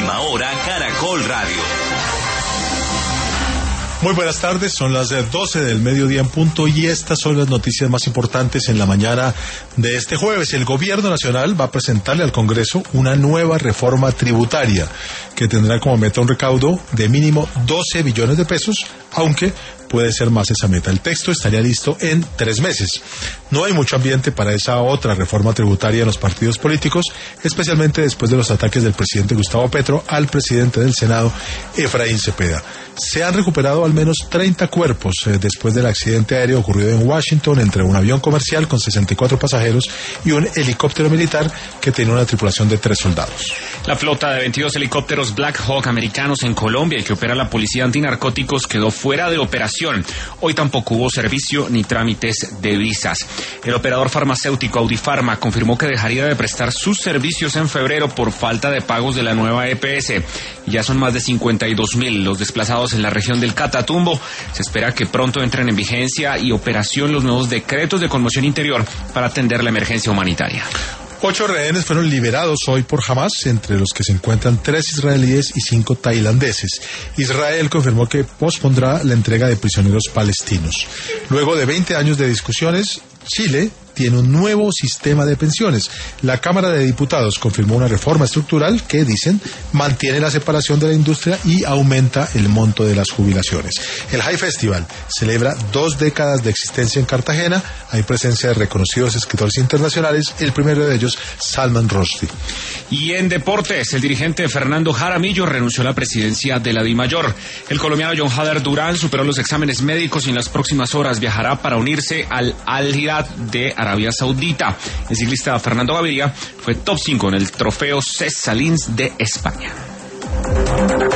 Última Hora Caracol Radio. Muy buenas tardes, son las 12 del mediodía en punto y estas son las noticias más importantes en la mañana de este jueves. El Gobierno Nacional va a presentarle al Congreso una nueva reforma tributaria que tendrá como meta un recaudo de mínimo 12 billones de pesos, aunque puede ser más esa meta. El texto estaría listo en 3 meses. No hay mucho ambiente para esa otra reforma tributaria en los partidos políticos, especialmente después de los ataques del presidente Gustavo Petro al presidente del Senado, Efraín Cepeda. Se han recuperado al menos 30 cuerpos después del accidente aéreo ocurrido en Washington entre un avión comercial con 64 pasajeros y un helicóptero militar que tenía una tripulación de 3 soldados. La flota de 22 helicópteros Black Hawk americanos en Colombia y que opera la Policía Antinarcóticos quedó fuera de operación. Hoy tampoco hubo servicio ni trámites de visas. El operador farmacéutico Audifarma confirmó que dejaría de prestar sus servicios en febrero por falta de pagos de la nueva EPS. Ya son más de 52,000 los desplazados en la región del Catatumbo. Se espera que pronto entren en vigencia y operación los nuevos decretos de conmoción interior para atender la emergencia humanitaria. 8 rehenes fueron liberados hoy por Hamas, entre los que se encuentran 3 israelíes y 5 tailandeses. Israel confirmó que pospondrá la entrega de prisioneros palestinos. Luego de 20 años de discusiones, Chile tiene un nuevo sistema de pensiones. La Cámara de Diputados confirmó una reforma estructural que, dicen, mantiene la separación de la industria y aumenta el monto de las jubilaciones. El High Festival celebra 2 décadas de existencia en Cartagena. Hay presencia de reconocidos escritores internacionales, el primero de ellos, Salman Rushdie. Y en deportes, el dirigente Fernando Jaramillo renunció a la presidencia de la DIMAYOR. El colombiano John Hader Durán superó los exámenes médicos y en las próximas horas viajará para unirse al Al-Hilal de Arabia Saudita. El ciclista Fernando Gaviria fue top 5 en el trofeo Cés Salins de España.